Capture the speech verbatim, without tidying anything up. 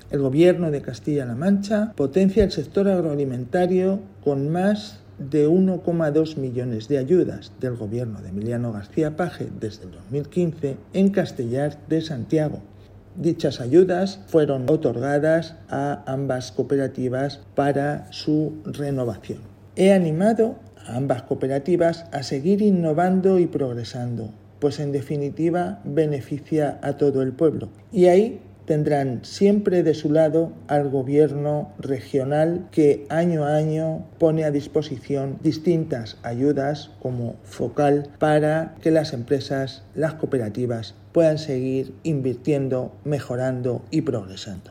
El Gobierno de Castilla-La Mancha potencia el sector agroalimentario con más de uno coma dos millones de ayudas del Gobierno de Emiliano García Paje desde el dos mil quince en Castellar de Santiago. Dichas ayudas fueron otorgadas a ambas cooperativas para su renovación. He animado a ambas cooperativas a seguir innovando y progresando, pues en definitiva beneficia a todo el pueblo. Y ahí tendrán siempre de su lado al gobierno regional que año a año pone a disposición distintas ayudas como focal para que las empresas, las cooperativas, puedan seguir invirtiendo, mejorando y progresando.